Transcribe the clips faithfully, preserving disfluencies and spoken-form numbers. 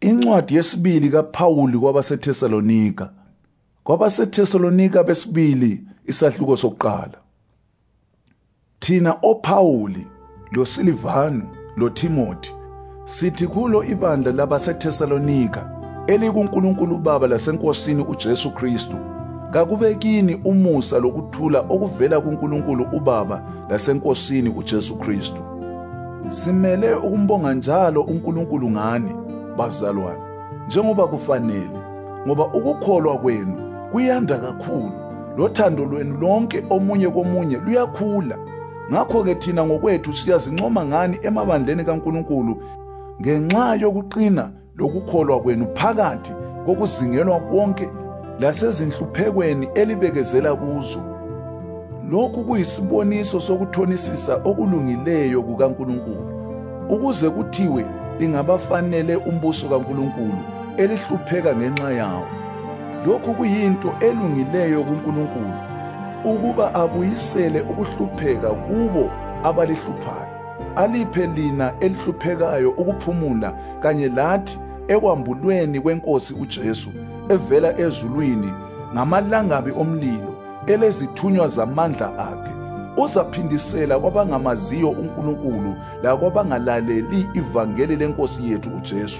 Incwadi yesibili kaPawuli kwabaseThesalonika. KwabaseThesalonika besibili isahluko sokuqala. Thina oPawuli, loSilivanu, loTimothy sithi kulo ibandla labaseThesalonika elikuNkulunkulu uBaba laseNkosini uJesu Kristu, kakube kini umusa lokuthula okuvela kuNkulunkulu uBaba laseNkosini uJesu Kristu. Simele ukumbonga njalo uNkulunkulu ngani, bazalwane, njengoba kufanele, ngoba ukukholwa kwenu kuyanda kakhulu, lothando lwenu lonke omunye komunye luyakhula. Ngakho-ke thina ngokwethu siyazincoma ngani emabandleni kaNkulunkulu ngenxa yokuqina lokukholwa kwenu phakathi kokuzingelwa konke lasezinhluphekweni elibekezela kuzo. Lokhu kuyisiboniso sokuthonisisa okulungileyo kukaNkulunkulu, ukuze kuthiwe lingabafanele umbuso kaNkulunkulu elihlupheka ngenxa yawo. Lokhu kuyinto elungileyo kuNkulunkulu, ukuba abuyisele ukuhlupheka kubo abalihluphayo, aliphe lina elihluphekayo ukuphumula kanye lathi ekwambulweni kweNkosi uJesu evela ezulwini ngamalangabi omlilo elezithunywa zamandla akhe. Uzaphindisela kwabangamaziyo uNkulunkulu lakwabangalaleli ivangeli leNkosi yethu uJesu.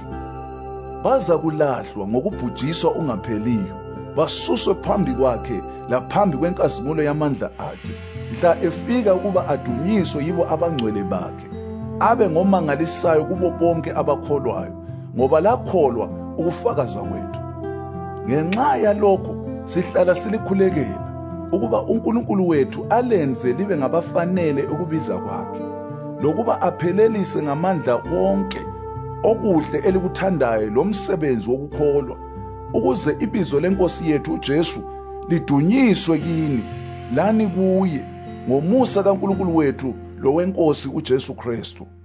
Baza kulahlwa ngokubhujiswa ungapheliyo, basuswe phambi kwakhe laphambi kwenkazimulo yamandla akhe, mhla efika ukuba adunyiswe yibo abangcwele bakhe, abe ngomangalisayo kubo bonke abakholwayo, ngoba lakholwa ukufakaza kwethu. Ngenxa yalokho sihlala silikhulekela ukuba uNkulunkulu wethu alenze libe ngabafanele ukubiza kwakhe, lokuba aphelelise ngamandla wonke okuhle elikuthandayo lomsebenzi wokukholwa, ukuze ibizo leNkosi yethu uJesu lidunyiswe kini lani kuye ngomusa kaNkulunkulu wethu loweNkosi uJesu Kristu.